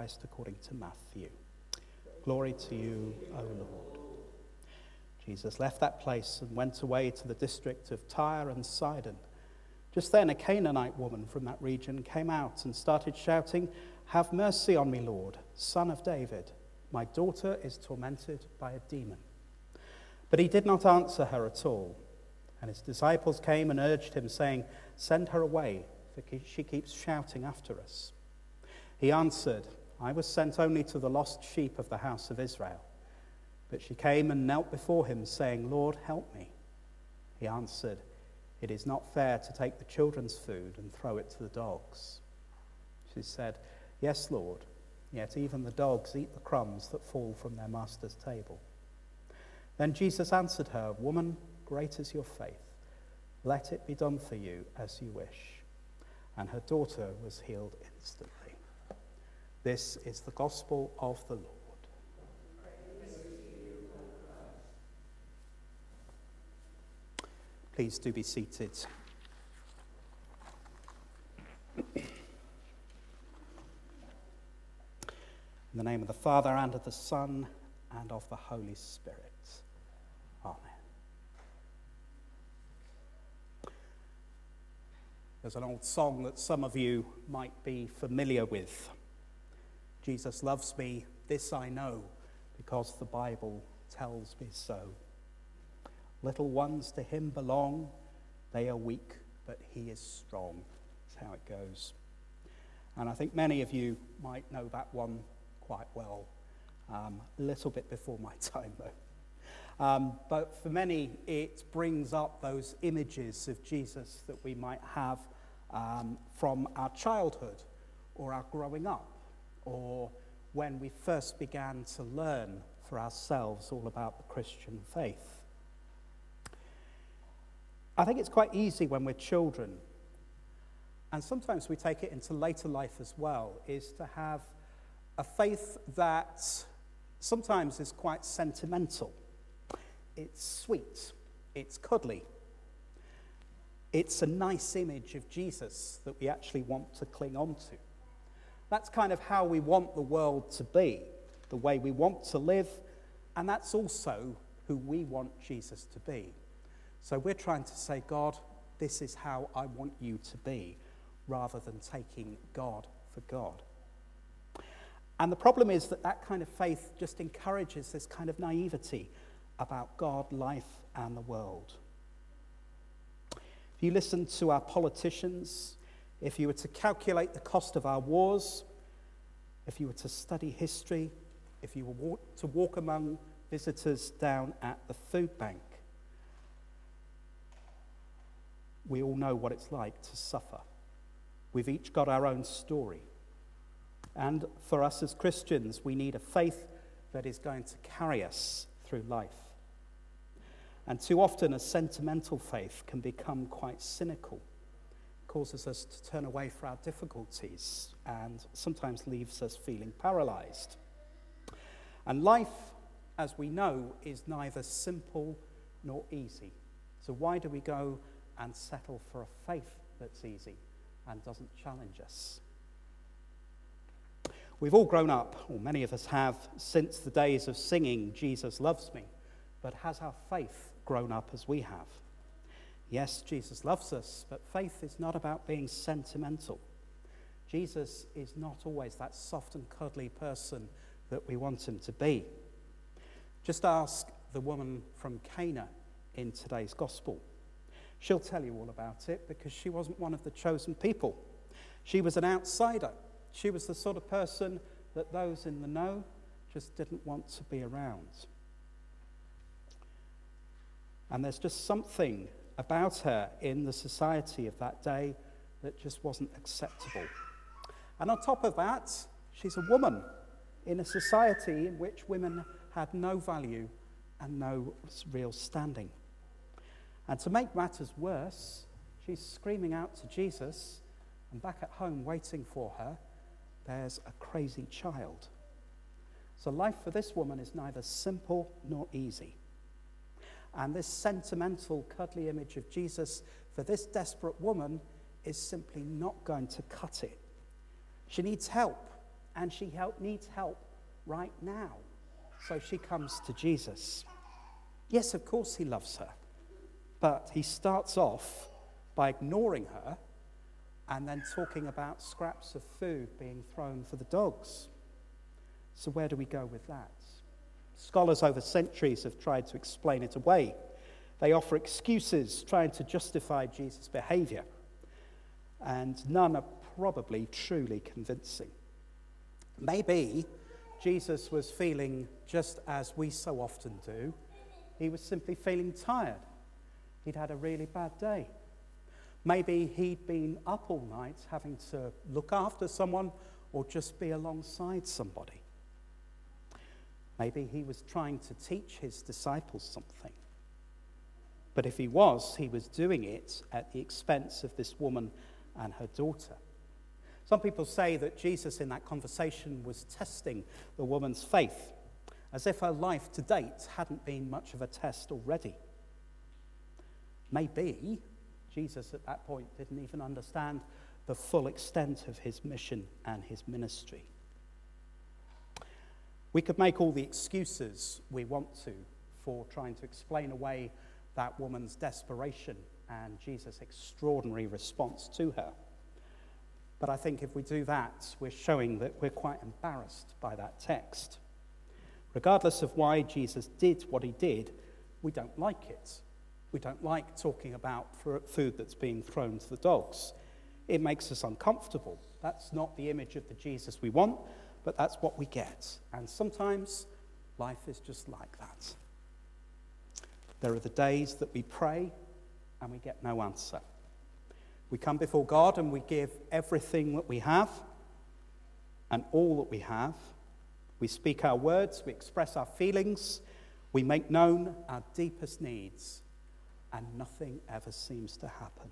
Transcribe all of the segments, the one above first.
Christ according to Matthew. Glory to you, O Lord. Jesus left that place and went away to the district of Tyre and Sidon. Just then a Canaanite woman from that region came out and started shouting, "Have mercy on me, Lord, Son of David. My daughter is tormented by a demon." But he did not answer her at all. And his disciples came and urged him, saying, "Send her away, for she keeps shouting after us." He answered, "I was sent only to the lost sheep of the house of Israel." But she came and knelt before him, saying, "Lord, help me." He answered, "It is not fair to take the children's food and throw it to the dogs." She said, "Yes, Lord, yet even the dogs eat the crumbs that fall from their master's table." Then Jesus answered her, "Woman, great is your faith. Let it be done for you as you wish." And her daughter was healed instantly. This is the gospel of the Lord. Please do be seated. In the name of the Father, and of the Son, and of the Holy Spirit. Amen. There's an old song that some of you might be familiar with. Jesus loves me, this I know, because the Bible tells me so. Little ones to him belong, they are weak, but he is strong. That's how it goes. And I think many of you might know that one quite well. A little bit before my time, though. But for many, it brings up those images of Jesus that we might have from our childhood or our growing up, or when we first began to learn for ourselves all about the Christian faith. I think it's quite easy when we're children, and sometimes we take it into later life as well, is to have a faith that sometimes is quite sentimental. It's sweet, it's cuddly. It's a nice image of Jesus that we actually want to cling on to. That's kind of how we want the world to be, the way we want to live, and that's also who we want Jesus to be. So we're trying to say, God, this is how I want you to be, rather than taking God for God. And the problem is that that kind of faith just encourages this kind of naivety about God, life, and the world. If you listen to our politicians, if you were to calculate the cost of our wars, if you were to study history, if you were to walk among visitors down at the food bank, we all know what it's like to suffer. We've each got our own story. And for us as Christians, we need a faith that is going to carry us through life. And too often, a sentimental faith can become quite cynical. It causes us to turn away from our difficulties and sometimes leaves us feeling paralyzed. And life, as we know, is neither simple nor easy. So why do we go and settle for a faith that's easy and doesn't challenge us? We've all grown up, or many of us have, since the days of singing "Jesus Loves Me," but has our faith grown up as we have? Yes, Jesus loves us, but faith is not about being sentimental. Jesus is not always that soft and cuddly person that we want him to be. Just ask the woman from Cana in today's gospel. She'll tell you all about it because she wasn't one of the chosen people. She was an outsider. She was the sort of person that those in the know just didn't want to be around. And there's just something about her in the society of that day that just wasn't acceptable. And on top of that, she's a woman in a society in which women had no value and no real standing. And to make matters worse, she's screaming out to Jesus, and back at home waiting for her, there's a crazy child. So life for this woman is neither simple nor easy. And this sentimental, cuddly image of Jesus for this desperate woman is simply not going to cut it. She needs help. and she needs help right now. So she comes to Jesus. Yes, of course he loves her, but he starts off by ignoring her and then talking about scraps of food being thrown for the dogs. So where do we go with that? Scholars over centuries have tried to explain it away. They offer excuses trying to justify Jesus' behavior, and none are probably truly convincing. Maybe Jesus was feeling just as we so often do. He was simply feeling tired. He'd had a really bad day. Maybe he'd been up all night having to look after someone or just be alongside somebody. Maybe he was trying to teach his disciples something. But if he was doing it at the expense of this woman and her daughter. Some people say that Jesus in that conversation was testing the woman's faith, as if her life to date hadn't been much of a test already. Maybe Jesus at that point didn't even understand the full extent of his mission and his ministry. We could make all the excuses we want to for trying to explain away that woman's desperation and Jesus' extraordinary response to her. But I think if we do that, we're showing that we're quite embarrassed by that text. Regardless of why Jesus did what he did, we don't like it. We don't like talking about food that's being thrown to the dogs. It makes us uncomfortable. That's not the image of the Jesus we want, but that's what we get. And sometimes life is just like that. There are the days that we pray and we get no answer. We come before God and we give everything that we have and all that we have. We speak our words, we express our feelings, we make known our deepest needs, and nothing ever seems to happen.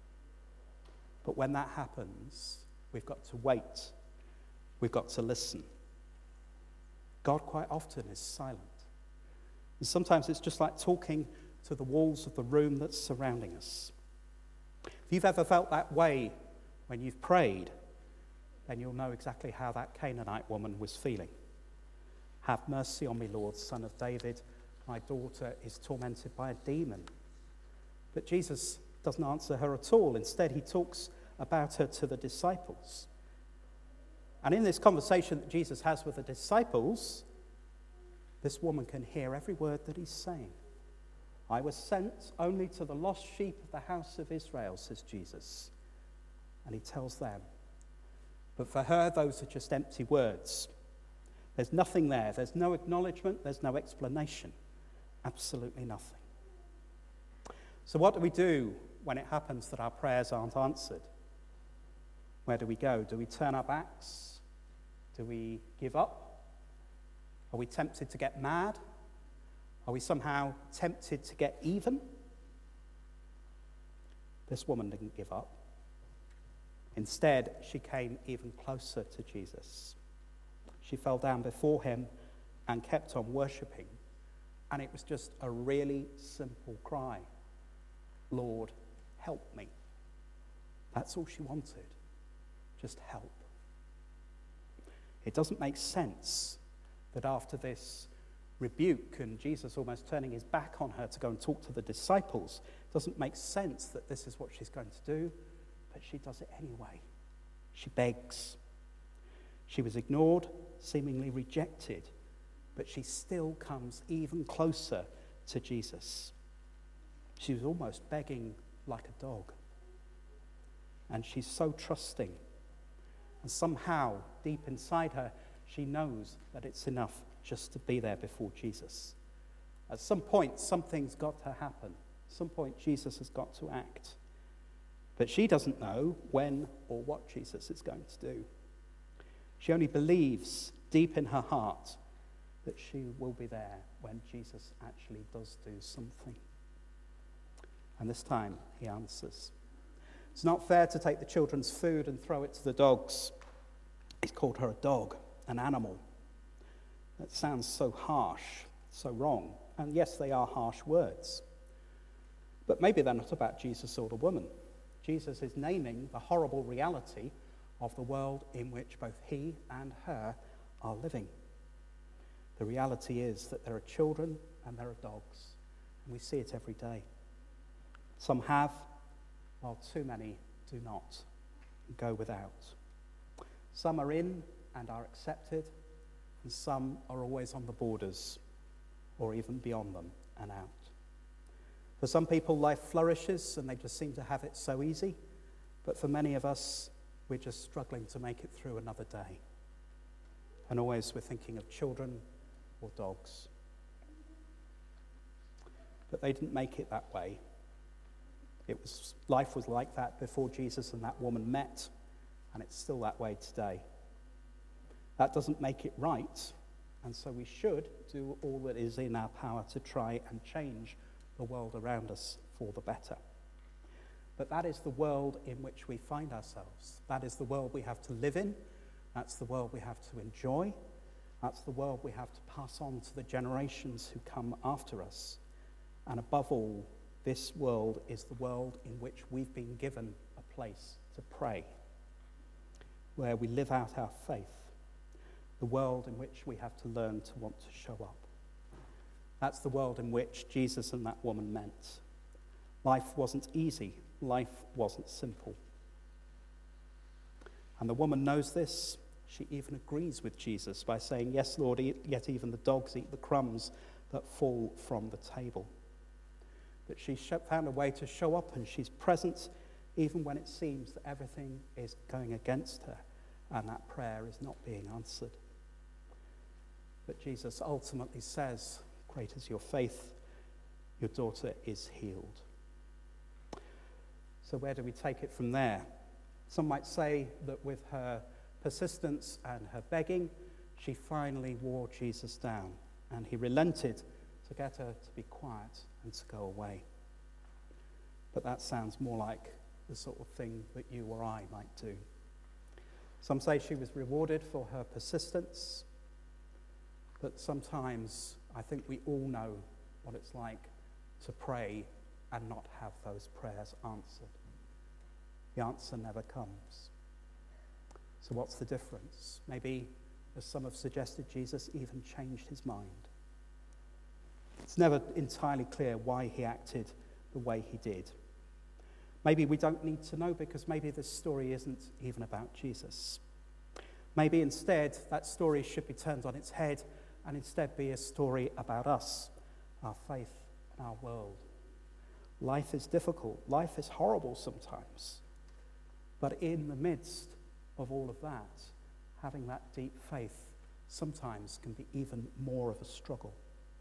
But when that happens, we've got to wait. We've got to listen. God quite often is silent. And sometimes it's just like talking to the walls of the room that's surrounding us. If you've ever felt that way when you've prayed, then you'll know exactly how that Canaanite woman was feeling. Have mercy on me, Lord, Son of David. My daughter is tormented by a demon. But Jesus doesn't answer her at all. Instead, he talks about her to the disciples. And in this conversation that Jesus has with the disciples, this woman can hear every word that he's saying. I was sent only to the lost sheep of the house of Israel, says Jesus. And he tells them. But for her, those are just empty words. There's nothing there. There's no acknowledgement. There's no explanation. Absolutely nothing. So what do we do when it happens that our prayers aren't answered? Where do we go? Do we turn our backs? Do we give up? Are we tempted to get mad? Are we somehow tempted to get even? This woman didn't give up. Instead, she came even closer to Jesus. She fell down before him and kept on worshipping. And it was just a really simple cry. Lord, help me. That's all she wanted. Just help. It doesn't make sense that after this rebuke and Jesus almost turning his back on her to go and talk to the disciples, it doesn't make sense that this is what she's going to do, but she does it anyway. She begs. She was ignored, seemingly rejected, but she still comes even closer to Jesus. She was almost begging like a dog. And she's so trusting. And somehow, deep inside her, she knows that it's enough just to be there before Jesus. At some point, something's got to happen. At some point, Jesus has got to act. But she doesn't know when or what Jesus is going to do. She only believes deep in her heart that she will be there when Jesus actually does do something. And this time, he answers. It's not fair to take the children's food and throw it to the dogs. He's called her a dog, an animal. That sounds so harsh, so wrong. And yes, they are harsh words. But maybe they're not about Jesus or the woman. Jesus is naming the horrible reality of the world in which both he and her are living. The reality is that there are children and there are dogs, and we see it every day. Some have, while too many do not and go without. Some are in and are accepted, and some are always on the borders or even beyond them and out. For some people, life flourishes and they just seem to have it so easy, but for many of us, we're just struggling to make it through another day. And always we're thinking of children or dogs. But they didn't make it that way. Life was like that before Jesus and that woman met, and it's still that way today. That doesn't make it right, and so we should do all that is in our power to try and change the world around us for the better. But that is the world in which we find ourselves. That is the world we have to live in. That's the world we have to enjoy. That's the world we have to pass on to the generations who come after us. And above all, this world is the world in which we've been given a place to pray, where we live out our faith, the world in which we have to learn to want to show up. That's the world in which Jesus and that woman met. Life wasn't easy. Life wasn't simple. And the woman knows this. She even agrees with Jesus by saying, "Yes, Lord, yet even the dogs eat the crumbs that fall from the table." That she found a way to show up, and she's present even when it seems that everything is going against her and that prayer is not being answered. But Jesus ultimately says, "Great is your faith, your daughter is healed." So where do we take it from there? Some might say that with her persistence and her begging, she finally wore Jesus down, and he relented to get her to be quiet and to go away. But that sounds more like the sort of thing that you or I might do. Some say she was rewarded for her persistence, but sometimes I think we all know what it's like to pray and not have those prayers answered. The answer never comes. So what's the difference? Maybe, as some have suggested, Jesus even changed his mind. It's never entirely clear why he acted the way he did. Maybe we don't need to know, because maybe this story isn't even about Jesus. Maybe instead that story should be turned on its head and instead be a story about us, our faith, and our world. Life is difficult. Life is horrible sometimes. But in the midst of all of that, having that deep faith sometimes can be even more of a struggle.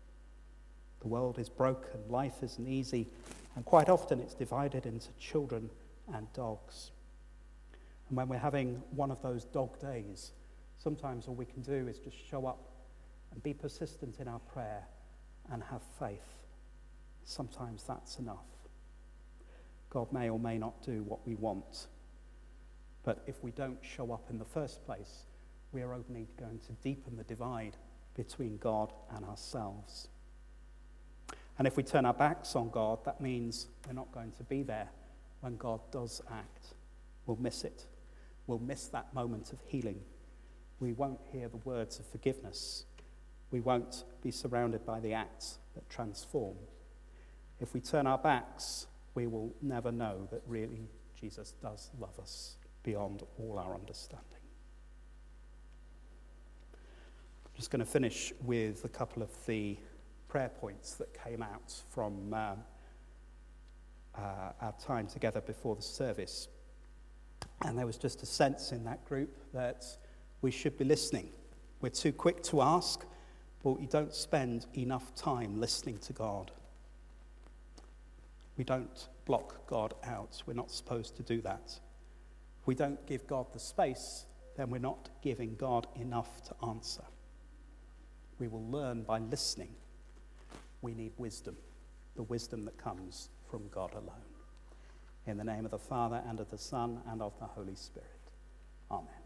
The world is broken, life isn't easy, and quite often it's divided into children and dogs. And when we're having one of those dog days, sometimes all we can do is just show up and be persistent in our prayer and have faith. Sometimes that's enough. God may or may not do what we want, but if we don't show up in the first place, we are only going to deepen the divide between God and ourselves. And if we turn our backs on God, that means we're not going to be there when God does act. We'll miss it. We'll miss that moment of healing. We won't hear the words of forgiveness. We won't be surrounded by the acts that transform. If we turn our backs, we will never know that really Jesus does love us beyond all our understanding. I'm just going to finish with a couple of the prayer points that came out from our time together before the service. And there was just a sense in that group that we should be listening. We're too quick to ask, but we don't spend enough time listening to God. We don't block God out. We're not supposed to do that. If we don't give God the space, then we're not giving God enough to answer. We will learn by listening. We need wisdom, the wisdom that comes from God alone. In the name of the Father, and of the Son, and of the Holy Spirit. Amen.